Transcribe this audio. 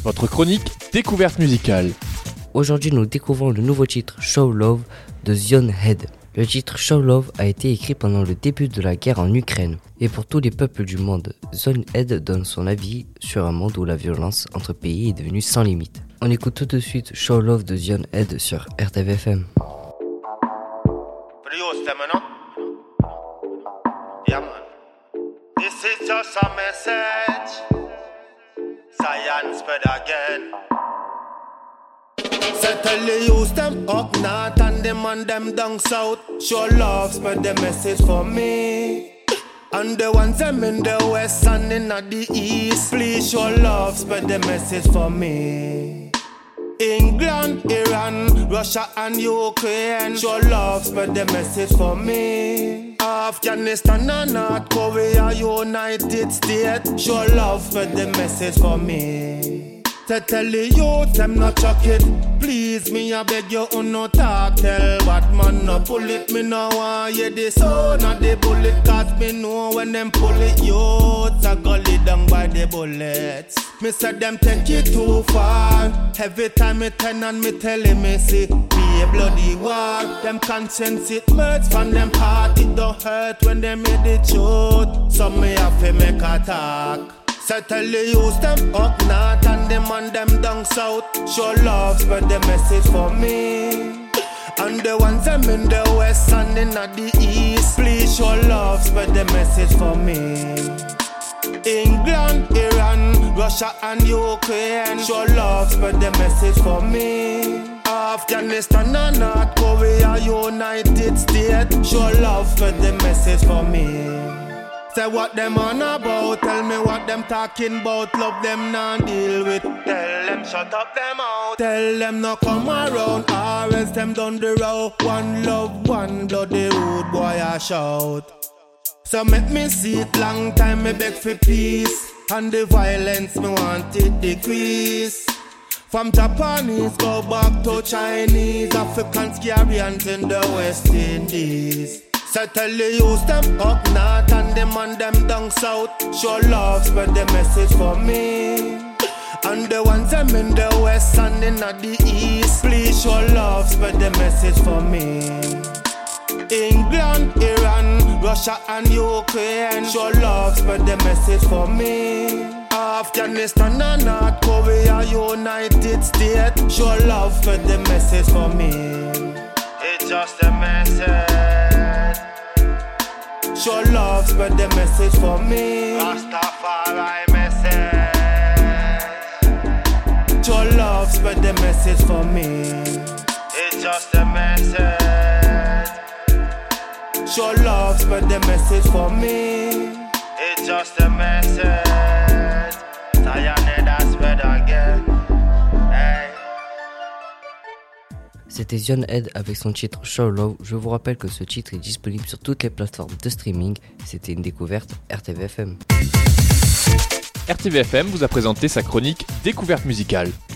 votre chronique découverte musicale. Aujourd'hui, nous découvrons le nouveau titre Show Love de Zion Head. Le titre Show Love a été écrit pendant le début de la guerre en Ukraine. Et pour tous les peuples du monde, Zion Head donne son avis sur un monde où la violence entre pays est devenue sans limite. On écoute tout de suite Show Love de Zion Head sur RTVFM. Yeah, man. This is just a message. Science spread again. So tell the youth them up north and them and them down south. Show love, spread the message for me. And the ones them in the west and in the east, please show love, spread the message for me. England, Iran, Russia and Ukraine, show love, spread the message for me. Afghanistan and North Korea, United States, show love, spread the message for me. To tell the youth, them not chuck it. Please, me, I beg you, no talk. Tell what man, no pull it. Me no want hear the sound of the bullet. Cause me know when them pull it, youths are gully down by the bullets. Me said them take it too far. Every time me turn and me tell him, me see, be a bloody war. Them conscience, it hurts from them heart. It don't hurt when they made the truth. So me have to make a talk. So tell the youth them up north and them and them down south. Show love, spread the message for me. And the ones them in the west and in the east, please show love, spread the message for me. England, Iran, Russia and Ukraine, show love, spread the message for me. Afghanistan and North Korea, United States, show love, spread the message for me. Say what them on about, tell me what them talking about. Love them not deal with. Tell them shut up them out. Tell them no come around, or else them done the road. One love, one bloody rude boy I shout. So make me see it long time, me beg for peace. And the violence me want it decrease. From Japanese go back to Chinese, Africans, Caribbeans in the West Indies. So tell the youth them up north and them and them down south. Show love, spread the message for me. And the ones them in the west and in the east, please show love, spread the message for me. England, Iran, Russia and Ukraine, show love, spread the message for me. Afghanistan and North Korea, United States, show love, spread the message for me. It's just a message. Show love, spread the message for me. Rastafari message. Show love, spread the message for me. It's just a message. Show love, spread the message for me. It's just a message. Sayonara, spread again. Hey. C'était Zion Head avec son titre Show Love. Je vous rappelle que ce titre est disponible sur toutes les plateformes de streaming. C'était une découverte RTVFM. RTVFM vous a présenté sa chronique découverte musicale.